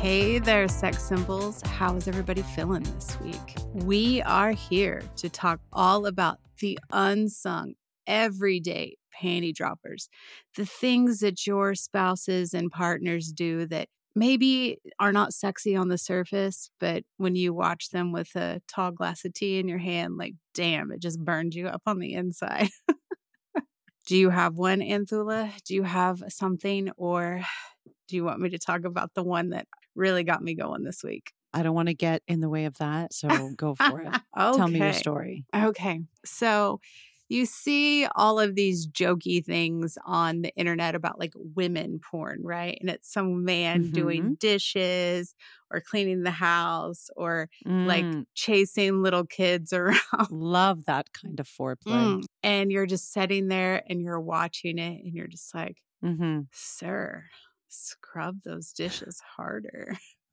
Hey there, sex symbols. How is everybody feeling this week? We are here to talk all about the unsung, everyday panty droppers, the things that your spouses and partners do that maybe are not sexy on the surface, but when you watch them with a tall glass of tea in your hand, like, damn, it just burned you up on the inside. Do you have one, Anthula? Do you have something, or do you want me to talk about the one that really got me going this week? I don't want to get in the way of that, so go for it. Okay. Tell me your story. Okay. So you see all of these jokey things on the internet about like women porn, right? And it's some man doing dishes or cleaning the house or like chasing little kids around. Love that kind of foreplay. And you're just sitting there and you're watching it and you're just like, sir, scrub those dishes harder.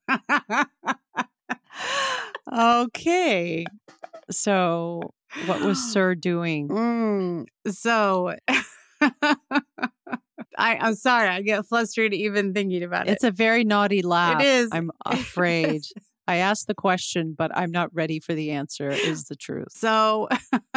Okay. So what was Sir doing? So I'm sorry. I get frustrated even thinking about it. It's a very naughty laugh. It is. I'm afraid. I asked the question, but I'm not ready for the answer, is the truth. So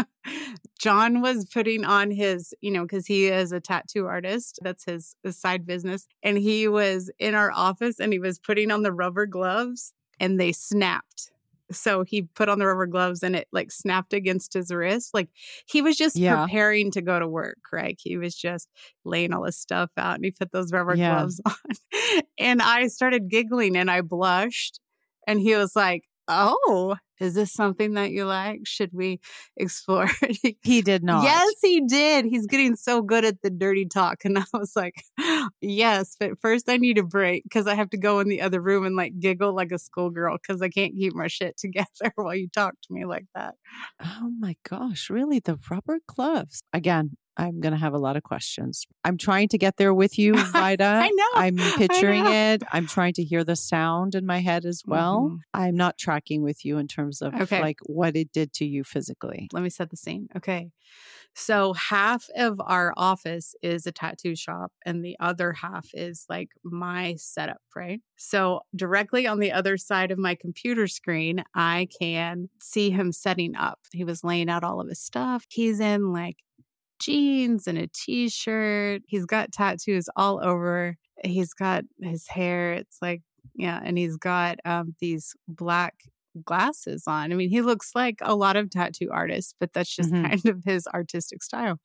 John was putting on his, because he is a tattoo artist. That's his side business. And he was in our office and he was putting on the rubber gloves and they snapped. So he put on the rubber gloves and it like snapped against his wrist. Like he was just preparing to go to work, right? He was just laying all his stuff out and he put those rubber gloves on. And I started giggling and I blushed. And he was like, oh, is this something that you like? Should we explore? He did not. Yes, he did. He's getting so good at the dirty talk. And I was like, yes, but first I need a break because I have to go in the other room and like giggle like a schoolgirl because I can't keep my shit together while you talk to me like that. Oh my gosh, really? The rubber gloves? Again, I'm going to have a lot of questions. I'm trying to get there with you, Vida. I know. I'm picturing it. I'm trying to hear the sound in my head as well. I'm not tracking with you in terms of like what it did to you physically. Let me set the scene. Okay. So half of our office is a tattoo shop and the other half is like my setup, right? So directly on the other side of my computer screen, I can see him setting up. He was laying out all of his stuff. He's in like jeans and a t-shirt. He's got tattoos all over. He's got his hair. It's like, and he's got these black glasses on. I mean, he looks like a lot of tattoo artists, but that's just kind of his artistic style.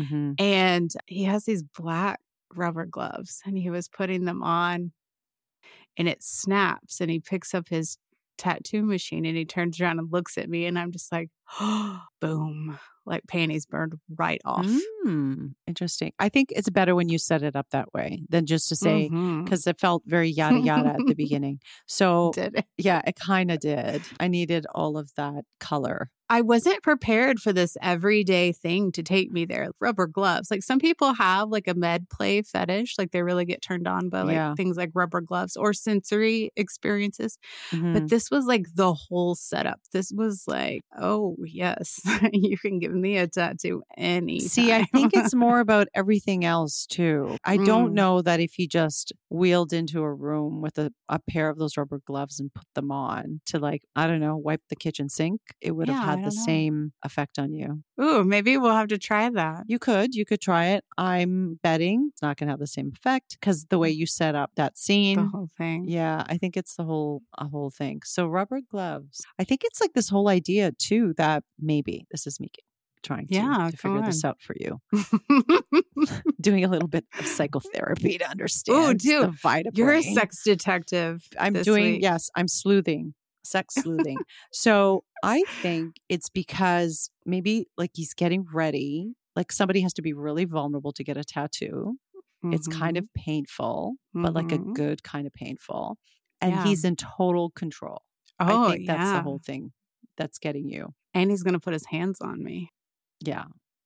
And he has these black rubber gloves and he was putting them on and it snaps and he picks up his tattoo machine and he turns around and looks at me and I'm just like, oh, boom. Like panties burned right off. Interesting. I think it's better when you set it up that way than just to say, because it felt very yada yada at the beginning. So Did it? Yeah, it kind of did. I needed all of that color. I wasn't prepared for this everyday thing to take me there. Rubber gloves. Like some people have like a med play fetish. Like they really get turned on by like things like rubber gloves or sensory experiences. But this was like the whole setup. This was like, oh yes, you can give me a tattoo anytime. See, I think it's more about everything else too. I don't know that if you just wheeled into a room with a pair of those rubber gloves and put them on to like, I don't know, wipe the kitchen sink, it would have had the same effect on you. Ooh, maybe we'll have to try that. You could try it. I'm betting it's not going to have the same effect because the way you set up that scene. The whole thing. Yeah, I think it's a whole thing. So rubber gloves. I think it's like this whole idea too that maybe this is me trying to figure this out for you. Doing a little bit of psychotherapy to understand the Vida brain. You're a sex detective. I'm sleuthing. Sex sleuthing. So I think it's because maybe like he's getting ready. Like somebody has to be really vulnerable to get a tattoo. It's kind of painful, but like a good kind of painful. And he's in total control. I think that's the whole thing that's getting you. And he's going to put his hands on me. Yeah.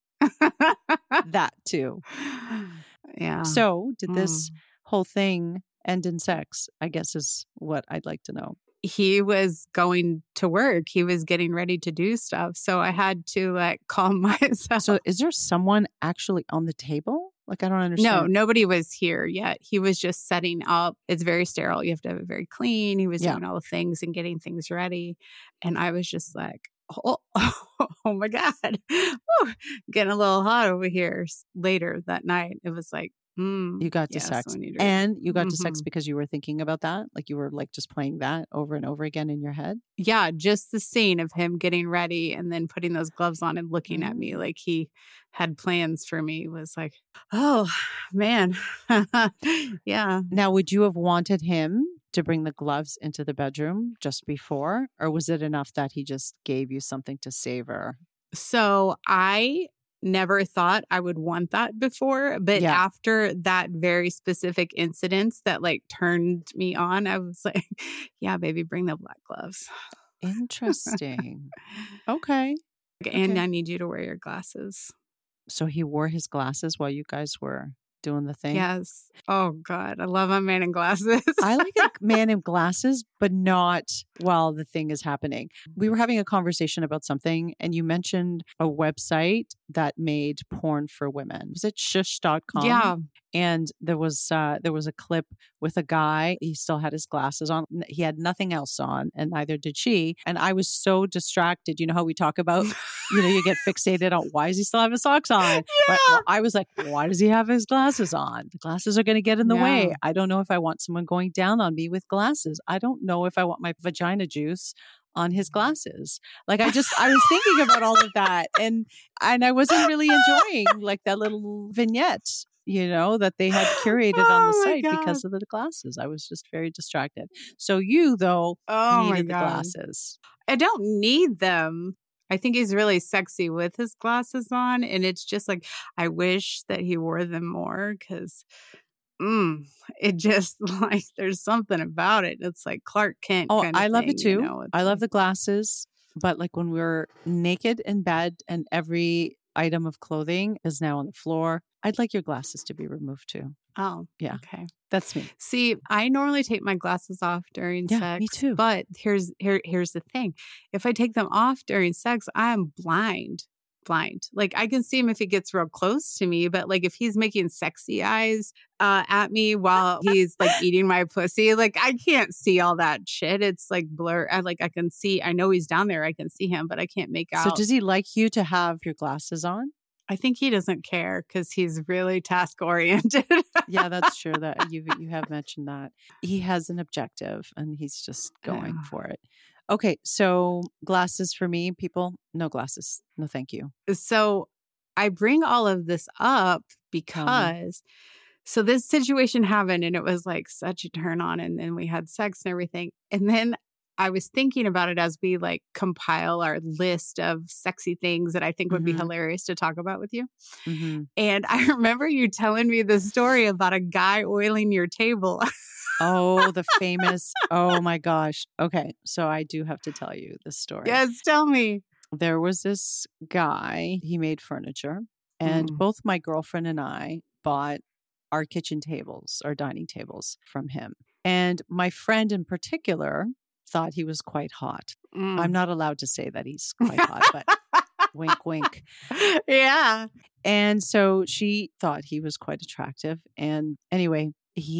That too. Yeah. So did this whole thing end in sex? I guess is what I'd like to know. He was going to work. He was getting ready to do stuff. So I had to like calm myself. So is there someone actually on the table? Like, I don't No, understand. nobody was here yet. He was just setting up. It's very sterile. You have to have it very clean. He was Yeah. doing all the things and getting things ready. And I was just like, oh, oh my God. Whew, getting a little hot over here. Later that night, it was like, You got to yes, sex. we need to. And you got to sex Mhm. because you were thinking about that? Like you were like just playing that over and over again in your head? Yeah, just the scene of him getting ready and then putting those gloves on and looking at me Mm. like he had plans for me was like, oh man. Yeah. Now, would you have wanted him to bring the gloves into the bedroom just before? Or was it enough that he just gave you something to savor? So I never thought I would want that before, but Yeah. after that very specific incident that like turned me on, I was like, yeah, baby, bring the black gloves. Interesting. Okay. And Okay. I need you to wear your glasses. So he wore his glasses while you guys were doing the thing? Yes. Oh God, I love a man in glasses. I like a man in glasses, but not while the thing is happening. We were having a conversation about something, and you mentioned a website that made porn for women. Was it shush.com? Yeah. And there was a clip with a guy. He still had his glasses on. He had nothing else on, and neither did she. And I was so distracted. You know how we talk about, you get fixated on why does he still have his socks on? Yeah. But I was like, why does he have his glasses on? The glasses are going to get in the way. Yeah. I don't know if I want someone going down on me with glasses. I don't know if I want my vagina juice on his glasses. Like I was thinking about all of that, and I wasn't really enjoying like that little vignette, that they had curated on the Oh my site God. because of the glasses. I was just very distracted. So you though Oh my needed the God. glasses. I don't need them. I think he's really sexy with his glasses on. And it's just like, I wish that he wore them more because it just like, there's something about it. It's like Clark Kent Oh, kind of I love thing, it too. It's I love like, the glasses, but like when we're naked in bed and every item of clothing is now on the floor, I'd like your glasses to be removed too. oh, Yeah. okay. That's me. See, I normally take my glasses off during Yeah, sex. me too. But here's the thing. If I take them off during sex, I am blind. Like I can see him if he gets real close to me, but like if he's making sexy eyes at me while he's like eating my pussy, like I can't see all that shit. It's like blur. I can see. I know he's down there. I can see him, but I can't make out. So does he like you to have your glasses on? I think he doesn't care because he's really task oriented. Yeah, that's true. That you have mentioned that he has an objective and he's just going for it. Okay, so glasses for me, people, no glasses. No, thank you. So I bring all of this up because so this situation happened and it was like such a turn on, and then we had sex and everything. And then I was thinking about it as we like compile our list of sexy things that I think would be hilarious to talk about with you. Mm-hmm. And I remember you telling me the story about a guy oiling your table. Oh, the famous, oh my gosh. Okay, so I do have to tell you this story. Yes, tell me. There was this guy, he made furniture, and both my girlfriend and I bought our kitchen tables, our dining tables from him. And my friend in particular thought he was quite hot. I'm not allowed to say that he's quite hot, but wink, wink. Yeah. And so she thought he was quite attractive. And anyway,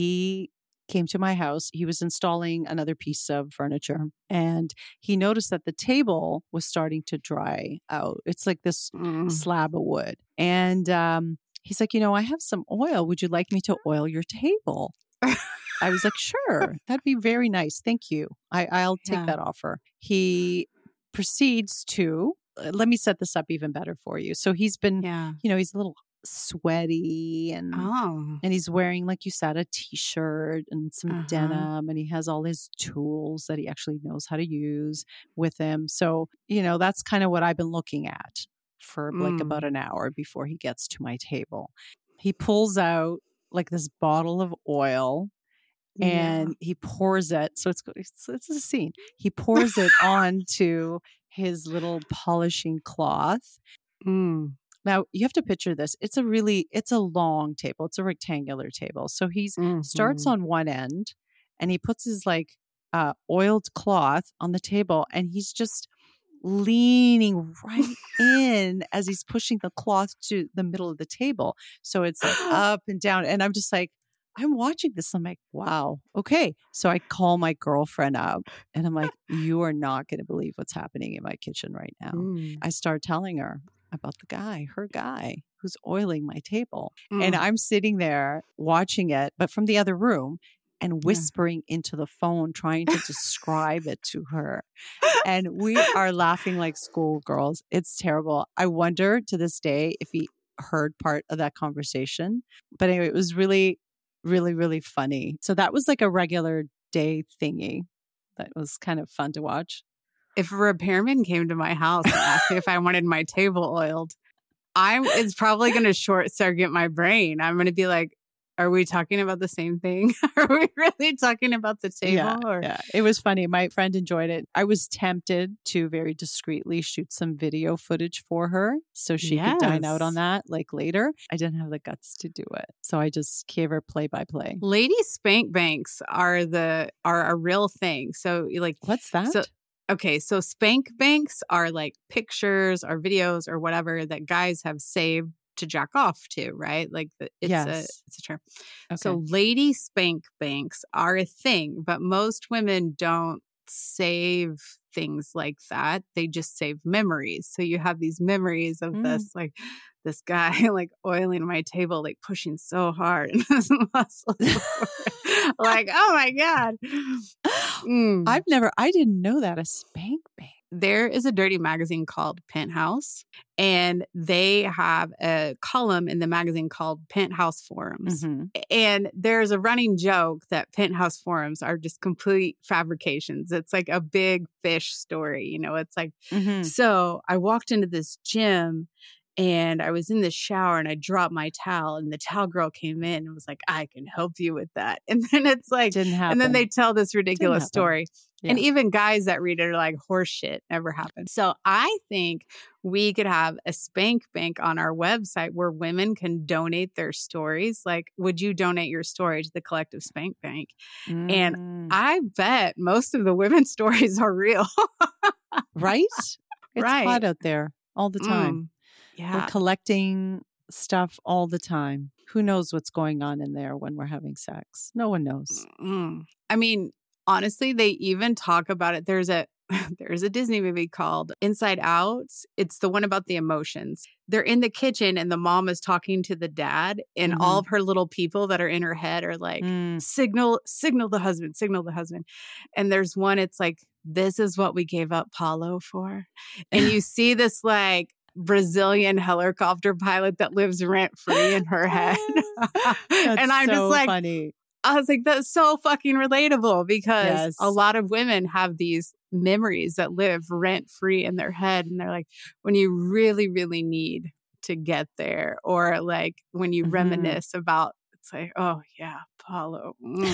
he came to my house. He was installing another piece of furniture and he noticed that the table was starting to dry out. It's like this slab of wood. And he's like, I have some oil. Would you like me to oil your table? I was like, sure, that'd be very nice. Thank you. I'll take that offer. He proceeds to, let me set this up even better for you. So he's been, he's a little sweaty and he's wearing, like you said, a t-shirt and some denim, and he has all his tools that he actually knows how to use with him. So, that's kind of what I've been looking at for like about an hour before he gets to my table. He pulls out like this bottle of oil and he pours it. So it's a scene. He pours it onto his little polishing cloth. Now you have to picture this. It's a long table. It's a rectangular table. So he starts on one end and he puts his like oiled cloth on the table and he's just leaning right in as he's pushing the cloth to the middle of the table. So it's like up and down. And I'm just like, I'm watching this. I'm like, wow. Okay. So I call my girlfriend up and I'm like, you are not going to believe what's happening in my kitchen right now. Mm. I start telling her about her guy who's oiling my table. And Mm. I'm sitting there watching it, but from the other room and whispering into the phone, trying to describe it to her. And we are laughing like schoolgirls. It's terrible. I wonder to this day if he heard part of that conversation. But anyway, it was really, really, really funny. So that was like a regular day thingy that was kind of fun to watch. If a repairman came to my house and asked me if I wanted my table oiled, it's probably going to short circuit my brain. I'm going to be like, are we talking about the same thing? Are we really talking about the table? Yeah. It was funny. My friend enjoyed it. I was tempted to very discreetly shoot some video footage for her so she could dine out on that like later. I didn't have the guts to do it. So I just gave her play by play. Lady spank banks are a real thing. So like, what's that? So spank banks are like pictures or videos or whatever that guys have saved to jack off to, right? Like it's a term. Okay. So lady spank banks are a thing, but most women don't save things like that. They just save memories. So you have these memories of this guy like oiling my table, like pushing so hard and his muscles. Like, oh my God. I didn't know that, a spank bank. There is a dirty magazine called Penthouse, and they have a column in the magazine called Penthouse Forums. Mm-hmm. And there's a running joke that Penthouse Forums are just complete fabrications. It's like a big fish story. You know, it's like, So I walked into this gym and I was in the shower and I dropped my towel and the towel girl came in and was like, I can help you with that. And then it's like, didn't happen. And then they tell this ridiculous story. Yeah. And even guys that read it are like, horse shit never happened. So I think we could have a spank bank on our website where women can donate their stories. Like, would you donate your story to the Collective Spank Bank? And I bet most of the women's stories are real. Right? It's hot out there all the time. Yeah. We're collecting stuff all the time. Who knows what's going on in there when we're having sex? No one knows. I mean, honestly, they even talk about it. There's a Disney movie called Inside Out. It's the one about the emotions. They're in the kitchen and the mom is talking to the dad and all of her little people that are in her head are like, signal the husband, signal the husband. And there's one, it's like, this is what we gave up Paulo for. And you see this like Brazilian helicopter pilot that lives rent free in her head. And I'm so just like, funny. I was like, that's so fucking relatable because a lot of women have these memories that live rent free in their head. And they're like, when you really, really need to get there, or like when you reminisce about, it's like, oh yeah, Paulo.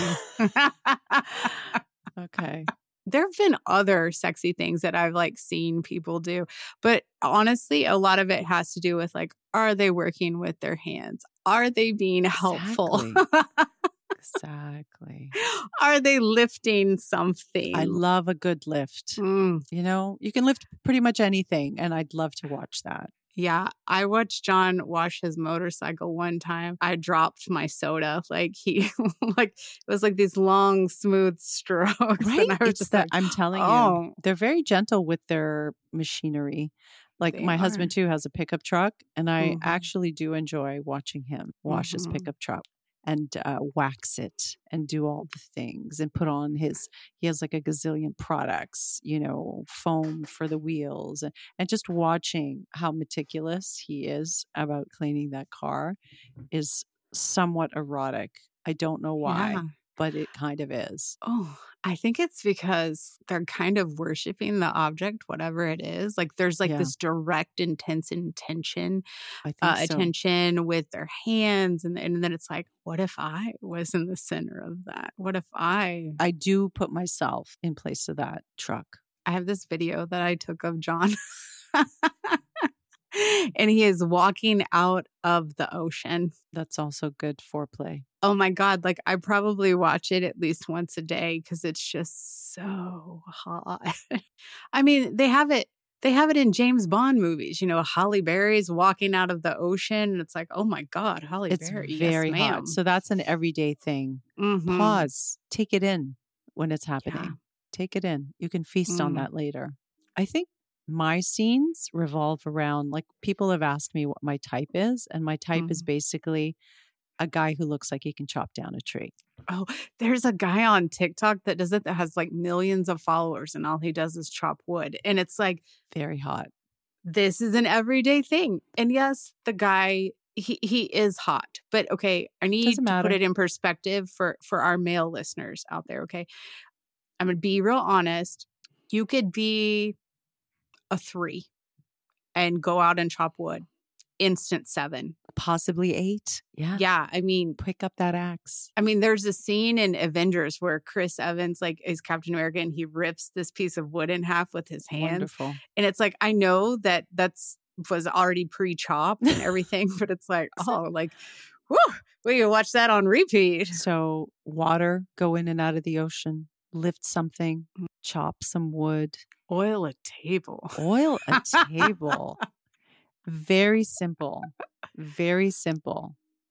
Okay. There have been other sexy things that I've like seen people do, but honestly, a lot of it has to do with like, are they working with their hands? Are they being helpful? Exactly. Are they lifting something? I love a good lift. You know, you can lift pretty much anything, and I'd love to watch that. Yeah, I watched John wash his motorcycle one time. I dropped my soda. Like he, like it was like these long, smooth strokes. Right? And I was just like, I'm telling you, they're very gentle with their machinery. Like my husband too has a pickup truck, and I actually do enjoy watching him wash his pickup truck and wax it and do all the things and put on he has like a gazillion products, you know, foam for the wheels and just watching how meticulous he is about cleaning that car is somewhat erotic. I don't know why, but it kind of is. Oh, I think it's because they're kind of worshiping the object, whatever it is. Like there's like this direct, intense attention with their hands. And then it's like, what if I was in the center of that? What if I do put myself in place of that truck. I have this video that I took of John. And he is walking out of the ocean. That's also good foreplay. Oh my God. Like I probably watch it at least once a day because it's just so hot. I mean, they have it They have it in James Bond movies. You know, Halle Berry's walking out of the ocean. And it's like, oh my God, Halle It's Berry. very yes, hot. ma'am. So that's an everyday thing. Mhm. Pause. Take it in when it's happening. Yeah. Take it in. You can feast on Mm. that later. I think my scenes revolve around, like, people have asked me what my type is, and my type is basically a guy who looks like he can chop down a tree. Oh, there's a guy on TikTok that does it that has like millions of followers and all he does is chop wood. And it's like, Very hot. this is an everyday thing. And yes, the guy, he is hot. But okay, I need Doesn't to matter. put it in perspective for our male listeners out there, okay? I'm going to be real honest. You could be a 3 and go out and chop wood. Instant 7. Possibly 8. Yeah. Yeah, I mean, Pick up that axe. I mean, there's a scene in Avengers where Chris Evans like is Captain America and he rips this piece of wood in half with his hands. Wonderful. And it's like, I know that was already pre-chopped and everything, but it's like, oh, like, whew, we can watch that on repeat. So water, go in and out of the ocean, lift something, chop some wood, Oil a table. oil a table. Very simple. Very simple.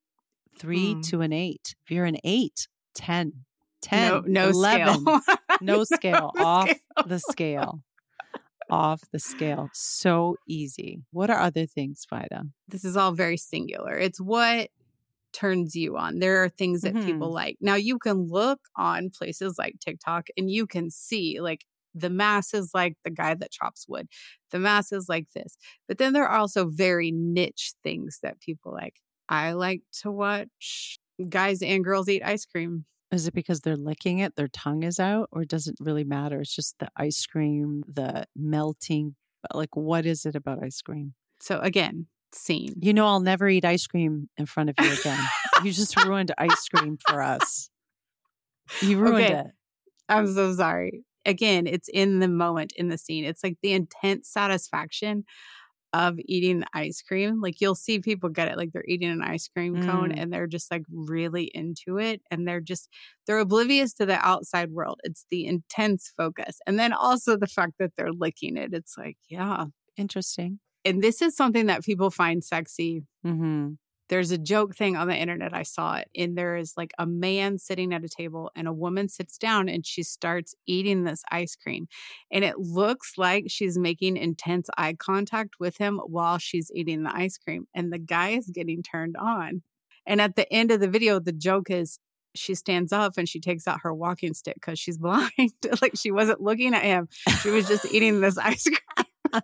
3 to an 8. If you're an 8, 10, 10, no 11. scale. No scale. No Off scale. the scale. Off the scale. So easy. What are other things, Vida? This is all very singular. It's what turns you on. There are things that people like. Now, you can look on places like TikTok and you can see like the masses like the guy that chops wood. The masses like this. But then there are also very niche things that people like. I like to watch guys and girls eat ice cream. Is it because they're licking it, their tongue is out, or does it really matter? It's just the ice cream, the melting. Like, what is it about ice cream? So again, scene. You know, I'll never eat ice cream in front of you again. You just ruined ice cream for us. You ruined it. I'm so sorry. Again, it's in the moment, in the scene. It's like the intense satisfaction of eating the ice cream. Like you'll see people get it, like they're eating an ice cream cone and they're just like really into it. And they're oblivious to the outside world. It's the intense focus. And then also the fact that they're licking it. It's like, yeah. Interesting. And this is something that people find sexy. Mm-hmm. There's a joke thing on the internet. I saw it. And there is like a man sitting at a table and a woman sits down and she starts eating this ice cream. And it looks like she's making intense eye contact with him while she's eating the ice cream. And the guy is getting turned on. And at the end of the video, the joke is she stands up and she takes out her walking stick because she's blind. Like she wasn't looking at him. She was just eating this ice cream.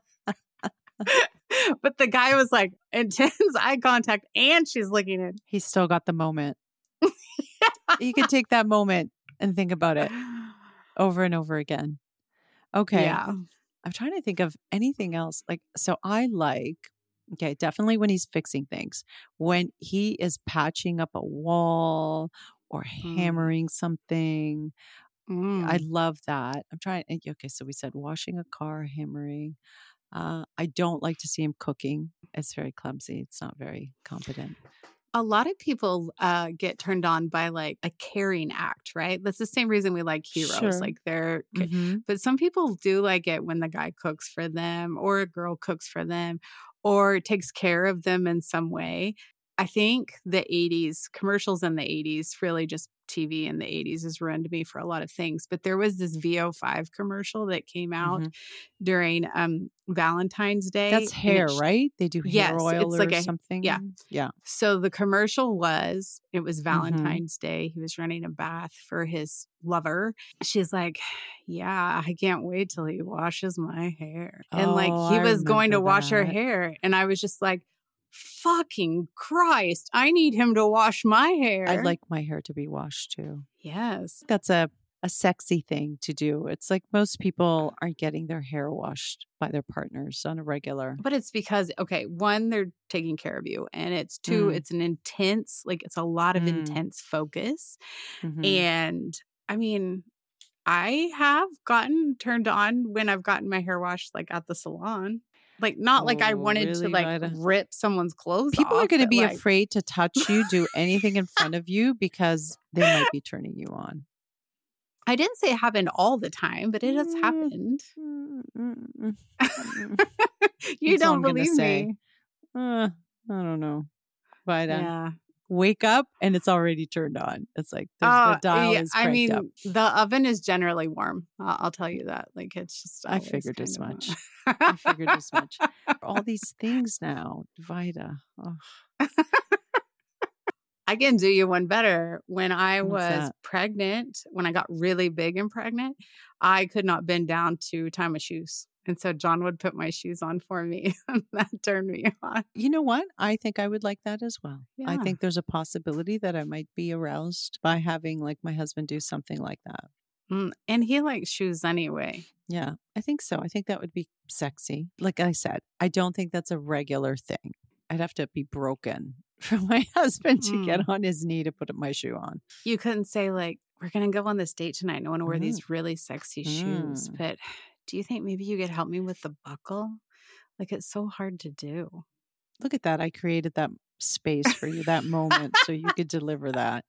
But the guy was like intense eye contact and she's looking in. He's still got the moment. You can take that moment and think about it over and over again. Okay. Yeah. I'm trying to think of anything else. Like, so I like, okay, definitely when he's fixing things, when he is patching up a wall or hammering something. I love that. I'm trying. Okay. So we said washing a car, hammering. I don't like to see him cooking. It's very clumsy. It's not very competent. A lot of people get turned on by like a caring act, right? That's the same reason we like heroes. Sure. Like but some people do like it when the guy cooks for them or a girl cooks for them or takes care of them in some way. I think the 80s, commercials in the 80s, really just TV in the 80s has ruined me for a lot of things. But there was this VO5 commercial that came out during Valentine's Day. That's hair, right? They do hair oil or something? Yeah. Yeah. So the commercial was Valentine's Day. He was running a bath for his lover. She's like, yeah, I can't wait till he washes my hair. And like he was going to wash her hair. And I was just like, fucking Christ, I need him to wash my hair. I'd like my hair to be washed too. Yes. That's a sexy thing to do. It's like most people aren't getting their hair washed by their partners on a regular. But it's because, okay, one, they're taking care of you. And it's two, it's an intense, like it's a lot of intense focus. And I mean, I have gotten turned on when I've gotten my hair washed like at the salon. Like, not like I wanted to like rip someone's clothes People off. are going to be like, afraid to touch you, do anything in front of you because they might be turning you on. I didn't say it happened all the time, but it has happened. You That's all don't I'm gonna believe say. me. I don't know. But Yeah. wake up and it's already turned on. It's like the dial is I cranked up. mean, the oven is generally warm. I'll tell you that. Like, it's just I always figured kind as of much. I figured as much. All these things now, Vida. Oh, I can do you one better. When I what's was that? pregnant, when I got really big and pregnant, I could not bend down to tie my shoes. And so John would put my shoes on for me. And that turned me on. You know what? I think I would like that as well. I Yeah. think there's a possibility that I might be aroused by having like my husband do something like that. And he likes shoes anyway. Yeah, I think so. I think that would be sexy. Like I said, I don't think that's a regular thing. I'd have to be broken for my husband to get on his knee to put my shoe on. You couldn't say, like, we're going to go on this date tonight and I want to wear these really sexy shoes. But do you think maybe you could help me with the buckle? Like, it's so hard to do. Look at that. I created that space for you, that moment, so you could deliver that.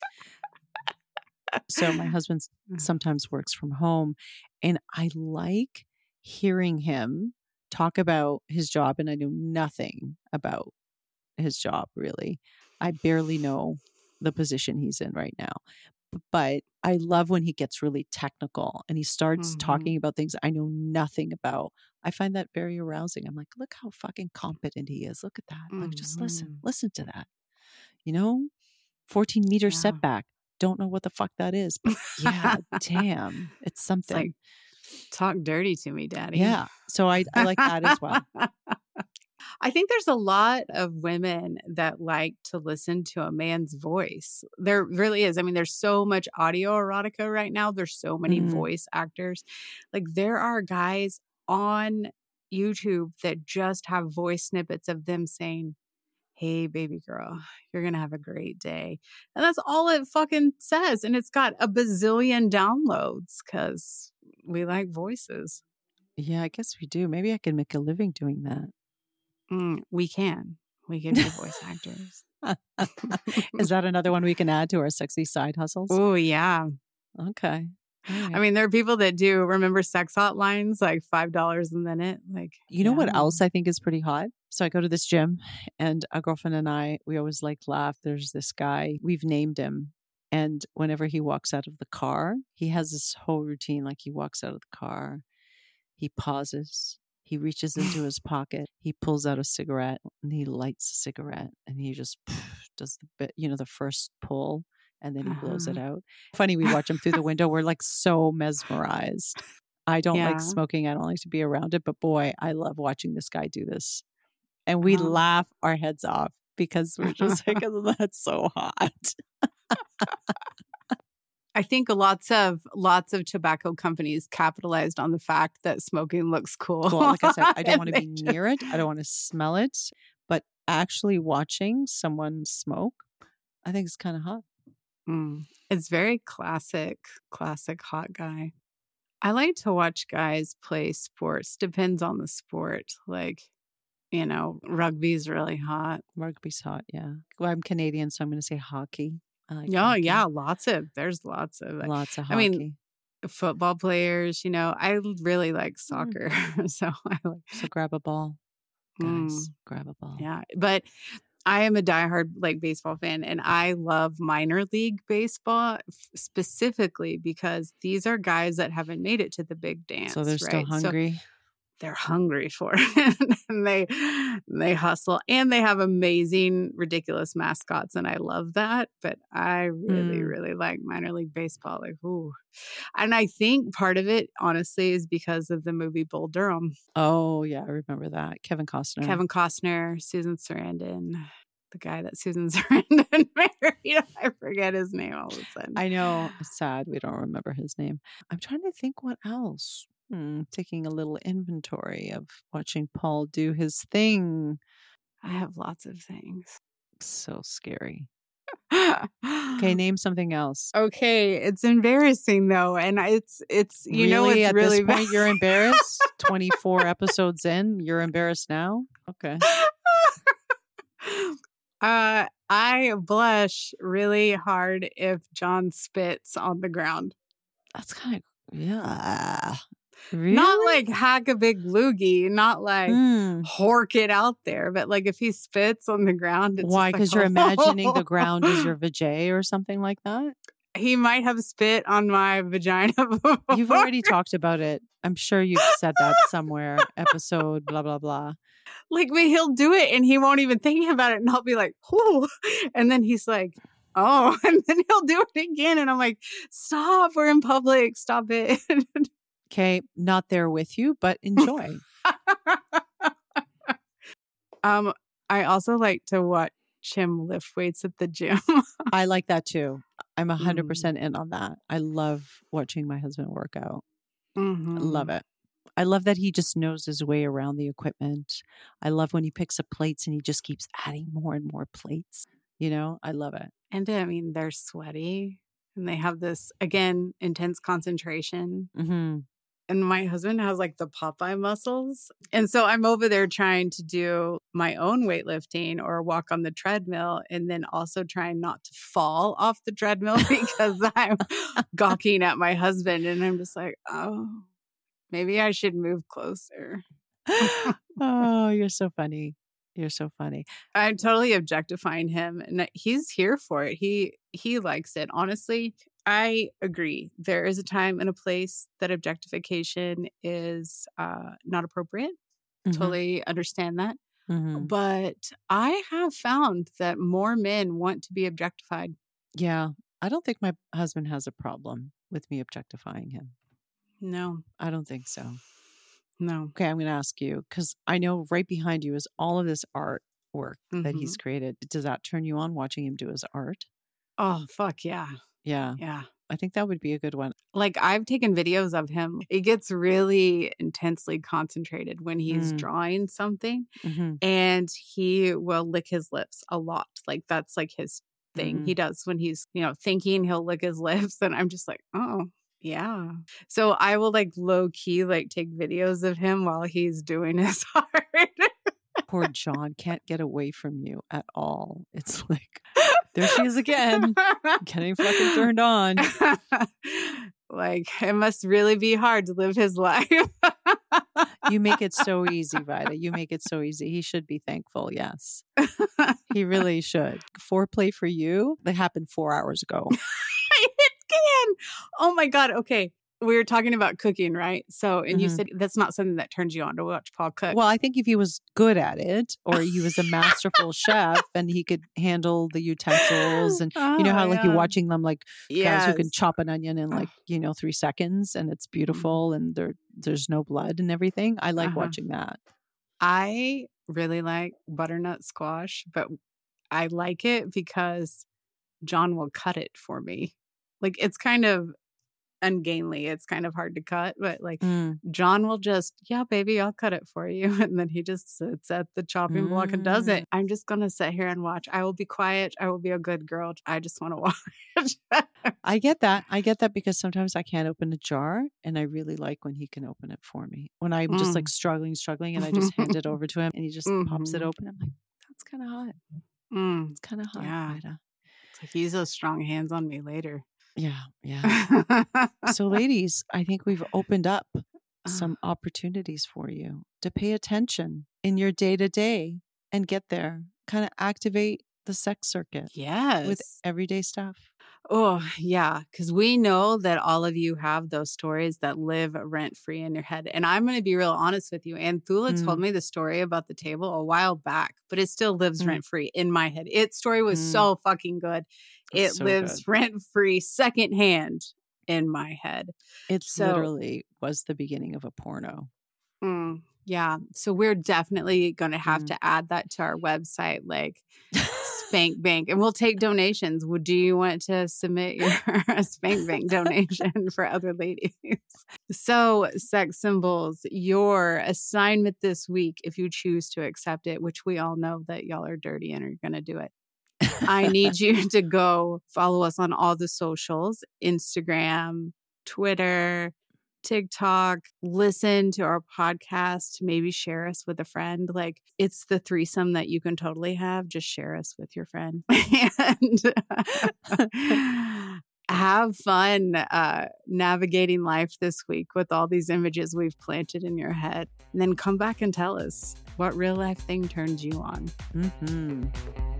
So my husband sometimes works from home, and I like hearing him talk about his job, and I know nothing about his job, really. I barely know the position he's in right now. But I love when he gets really technical and he starts talking about things I know nothing about. I find that very arousing. I'm like, look how fucking competent he is. Look at that. Like, just listen to that. 14-meter setback. Don't know what the fuck that is, but yeah, damn, it's something. It's like, talk dirty to me, Daddy. Yeah. So I like that as well. I think there's a lot of women that like to listen to a man's voice. There really is. I mean, there's so much audio erotica right now. There's so many voice actors. Like, there are guys on YouTube that just have voice snippets of them saying, hey, baby girl, you're going to have a great day. And that's all it fucking says. And it's got a bazillion downloads because we like voices. Yeah, I guess we do. Maybe I can make a living doing that. We can. We can be voice actors. Is that another one we can add to our sexy side hustles? Oh, yeah. Okay. Right. I mean, there are people that do remember sex hotlines, like $5 a minute. Like, you know what else I think is pretty hot? So I go to this gym and a girlfriend and I, we always like laugh. There's this guy, we've named him. And whenever he walks out of the car, he has this whole routine. Like, he walks out of the car, he pauses, he reaches into his pocket, he pulls out a cigarette and he lights a cigarette and he just does the bit, the first pull, and then he blows it out. Funny, we watch him through the window. We're like so mesmerized. I don't like smoking. I don't like to be around it, but boy, I love watching this guy do this. And we laugh our heads off because we're just like, that's so hot. I think lots of tobacco companies capitalized on the fact that smoking looks cool. Like I said, I don't want to be near it. I don't want to smell it. But actually watching someone smoke, I think it's kind of hot. It's very classic hot guy. I like to watch guys play sports. Depends on the sport. Like, rugby's really hot. Rugby's hot, yeah. Well, I'm Canadian, so I'm going to say hockey. There's lots of hockey. I mean, football players, I really like soccer. So grab a ball. Guys, grab a ball. Yeah. But I am a diehard baseball fan, and I love minor league baseball specifically because these are guys that haven't made it to the big dance. So they're still hungry. So they're hungry for it, and they hustle, and they have amazing, ridiculous mascots, and I love that. But I really, really like minor league baseball. Like, ooh. And I think part of it, honestly, is because of the movie Bull Durham. Oh, yeah, I remember that. Kevin Costner, Susan Sarandon, the guy that Susan Sarandon married. I forget his name all of a sudden. I know. It's sad we don't remember his name. I'm trying to think what else. Taking a little inventory of watching Paul do his thing. I have lots of things. So scary. Okay, name something else. Okay, it's embarrassing though, and it's it's really at really this point you're embarrassed. 24 episodes in, you're embarrassed now. Okay. I blush really hard if John spits on the ground. That's kind of, yeah. Really? Not like hack a big loogie, not like hork it out there, but like if he spits on the ground, it's Why? just Because like, you're imagining the ground is your vajay or something like that? He might have spit on my vagina before. You've already talked about it. I'm sure you've said that somewhere, episode, blah, blah, blah. Like, but he'll do it and he won't even think about it. And I'll be like, whoo. And then he's like, oh. And then he'll do it again. And I'm like, stop. We're in public. Stop it. Okay. Not there with you, but enjoy. I also like to watch him lift weights at the gym. I like that too. I'm 100% in on that. I love watching my husband work out. Mm-hmm. I love it. I love that he just knows his way around the equipment. I love when he picks up plates and he just keeps adding more and more plates. You know, I love it. And I mean, they're sweaty and they have this, again, intense concentration. Mm-hmm. And my husband has like the Popeye muscles. And so I'm over there trying to do my own weightlifting or walk on the treadmill and then also trying not to fall off the treadmill because I'm gawking at my husband. And I'm just like, oh, maybe I should move closer. Oh, you're so funny. You're so funny. I'm totally objectifying him and he's here for it. He likes it. Honestly, I agree. There is a time and a place that objectification is not appropriate. Mm-hmm. Totally understand that. Mm-hmm. But I have found that more men want to be objectified. Yeah. I don't think my husband has a problem with me objectifying him. No. I don't think so. No. Okay, I'm going to ask you because I know right behind you is all of this artwork that he's created. Does that turn you on watching him do his art? Oh, fuck yeah. Yeah. Yeah. I think that would be a good one. Like I've taken videos of him. It gets really intensely concentrated when he's drawing something and he will lick his lips a lot. Like that's like his thing. He does when he's, thinking, he'll lick his lips and I'm just like, oh. Yeah. So I will like low key like take videos of him while he's doing his art. Poor John can't get away from you at all. It's like, there she is again, getting fucking turned on. Like, it must really be hard to live his life. You make it so easy, Vida. You make it so easy. He should be thankful. Yes. He really should. Foreplay for you, that happened 4 hours ago. It can. Oh my God. Okay. We were talking about cooking, right? So, and you said that's not something that turns you on to watch Paul cook. Well, I think if he was good at it or he was a masterful chef and he could handle the utensils and you know how like you're watching them like guys who can chop an onion in like, 3 seconds and it's beautiful and there's no blood and everything. I like watching that. I really like butternut squash, but I like it because John will cut it for me. Like it's kind of ungainly. It's kind of hard to cut, but like John will just, yeah, baby, I'll cut it for you. And then he just sits at the chopping block and does it. I'm just going to sit here and watch. I will be quiet. I will be a good girl. I just want to watch. I get that. I get that because sometimes I can't open a jar and I really like when he can open it for me. When I'm just like struggling and I just hand it over to him and he just pops it open. I'm like, that's kind of hot. It's kind of hot. Yeah. It's like he's those strong hands on me later. Yeah. So ladies, I think we've opened up some opportunities for you to pay attention in your day-to-day and get there. Kind of activate the sex circuit. Yes. With everyday stuff. Oh, yeah. Because we know that all of you have those stories that live rent-free in your head. And I'm going to be real honest with you. And Thula told me the story about the table a while back, but it still lives rent-free in my head. Its story was so fucking good. It so lives rent-free secondhand in my head. It literally was the beginning of a porno. Yeah. So we're definitely going to have to add that to our website, like Spank Bank. And we'll take donations. Do you want to submit your Spank Bank donation for other ladies? So, sex symbols, your assignment this week, if you choose to accept it, which we all know that y'all are dirty and are going to do it. I need you to go follow us on all the socials, Instagram, Twitter, TikTok, listen to our podcast, maybe share us with a friend. Like it's the threesome that you can totally have. Just share us with your friend. And Have fun navigating life this week with all these images we've planted in your head. And then come back and tell us what real life thing turned you on. Mm-hmm.